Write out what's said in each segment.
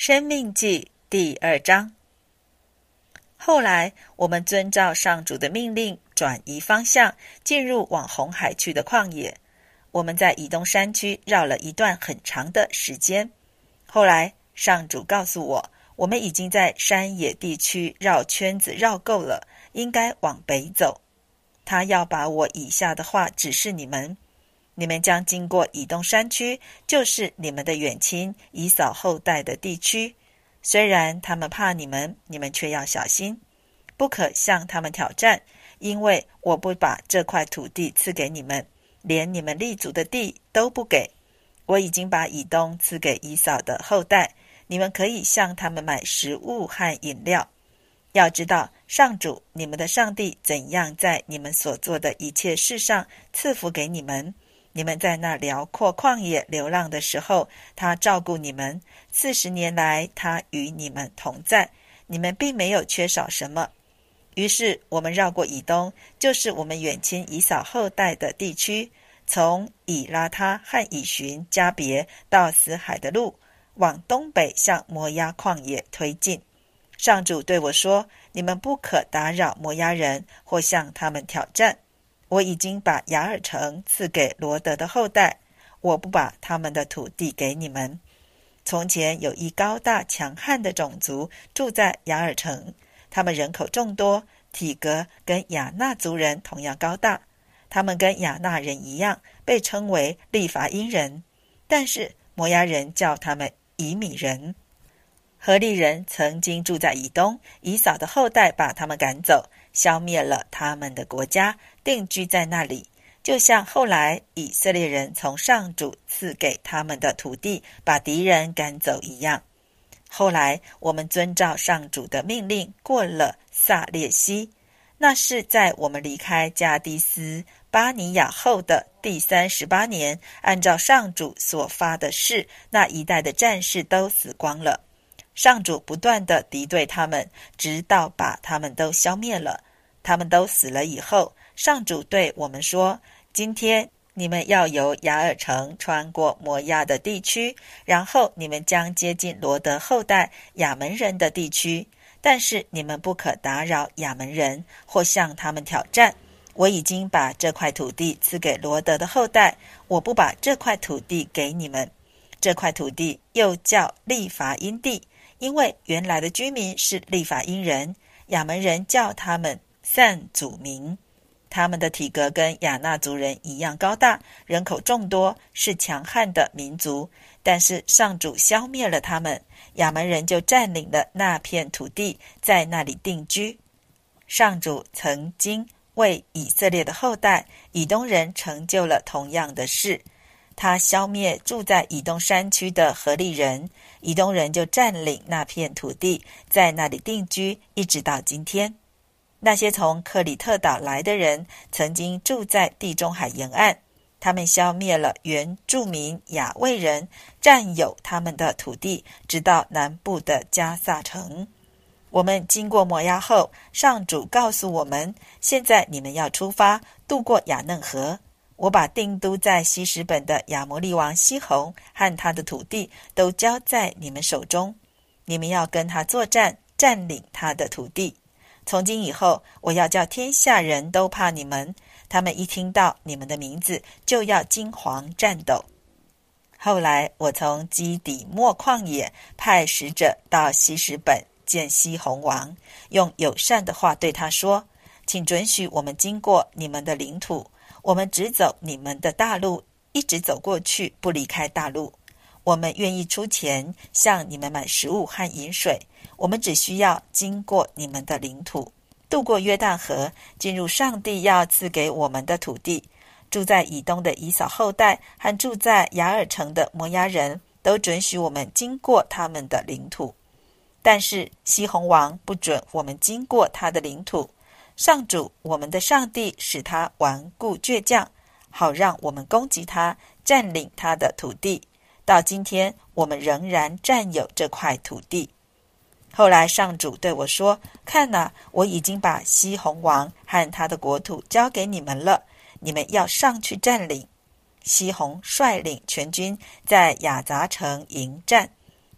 申命记第2章。后来我们遵照上主的命令转移方向，进入往红海去的旷野。我们在以东山区绕了一段很长的时间。后来上主告诉我，我们已经在山野地区绕圈子绕够了，应该往北走。他要把我以下的话指示你们：你们将经过以东山区，就是你们的远亲以扫后代的地区。虽然他们怕你们，你们却要小心，不可向他们挑战，因为我不把这块土地赐给你们，连你们立足的地都不给。我已经把以东赐给以扫的后代，你们可以向他们买食物和饮料。要知道，上主你们的上帝怎样在你们所做的一切事上赐福给你们。你们在那辽阔旷野流浪的时候，他照顾你们，40年来他与你们同在，你们并没有缺少什么。于是我们绕过以东，就是我们远亲以扫后代的地区，从以拉他和以寻加别到死海的路，往东北向摩押旷野推进。上主对我说，你们不可打扰摩押人或向他们挑战。我已经把雅尔城赐给罗德的后代，我不把他们的土地给你们。从前有一高大强悍的种族住在雅尔城，他们人口众多，体格跟亚纳族人同样高大，他们跟亚纳人一样被称为利乏因人，但是摩押人叫他们以米人。何利人曾经住在以东，以扫的后代把他们赶走，消灭了他们的国家，定居在那里，就像后来以色列人从上主赐给他们的土地把敌人赶走一样。后来我们遵照上主的命令过了撒列西，那是在我们离开加迪斯巴尼亚后的第38年，按照上主所发的誓，那一带的战士都死光了。上主不断地敌对他们，直到把他们都消灭了。他们都死了以后，上主对我们说，今天你们要由雅尔城穿过摩押的地区，然后你们将接近罗德后代亚门人的地区，但是你们不可打扰亚门人或向他们挑战。我已经把这块土地赐给罗德的后代，我不把这块土地给你们。这块土地又叫利乏因地，因为原来的居民是利乏因人，亚门人叫他们散祖民。他们的体格跟亚纳族人一样高大，人口众多，是强悍的民族。但是上主消灭了他们，亚门人就占领了那片土地，在那里定居。上主曾经为以色列的后代以东人成就了同样的事，他消灭住在以东山区的何利人，以东人就占领那片土地，在那里定居，一直到今天。那些从克里特岛来的人曾经住在地中海沿岸，他们消灭了原住民亚卫人，占有他们的土地，直到南部的加萨城。我们经过摩押后，上主告诉我们，现在你们要出发，渡过雅嫩河。我把定都在西什本的亚摩利王西宏和他的土地都交在你们手中，你们要跟他作战，占领他的土地。从今以后，我要叫天下人都怕你们，他们一听到你们的名字，就要惊惶战抖。后来我从基底末旷野派使者到西什本见西宏王，用友善的话对他说，请准许我们经过你们的领土，我们只走你们的大路，一直走过去，不离开大路。我们愿意出钱向你们买食物和饮水，我们只需要经过你们的领土，渡过约旦河，进入上帝要赐给我们的土地。住在以东的以扫后代和住在雅尔城的摩押人都准许我们经过他们的领土，但是西宏王不准我们经过他的领土。上主我们的上帝使他顽固倔强，好让我们攻击他，占领他的土地。到今天我们仍然占有这块土地。后来上主对我说，看哪，我已经把西宏王和他的国土交给你们了，你们要上去占领。西宏率领全军在亚杂城迎战，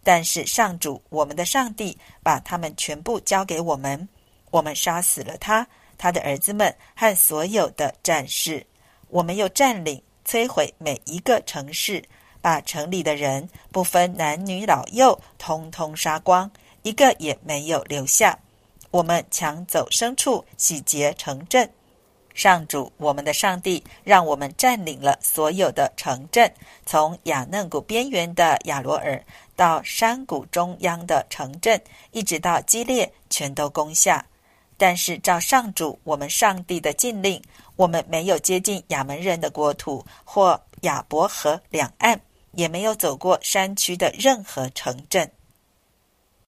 但是上主我们的上帝把他们全部交给我们，我们杀死了他的儿子们和所有的战士。我们又占领摧毁每一个城市，把城里的人不分男女老幼通通杀光，一个也没有留下。我们抢走牲畜，洗劫城镇。上主我们的上帝让我们占领了所有的城镇，从雅嫩谷边缘的亚罗尔到山谷中央的城镇，一直到基列，全都攻下。但是照上主我们上帝的禁令，我们没有接近亚门人的国土或亚伯河两岸，也没有走过山区的任何城镇。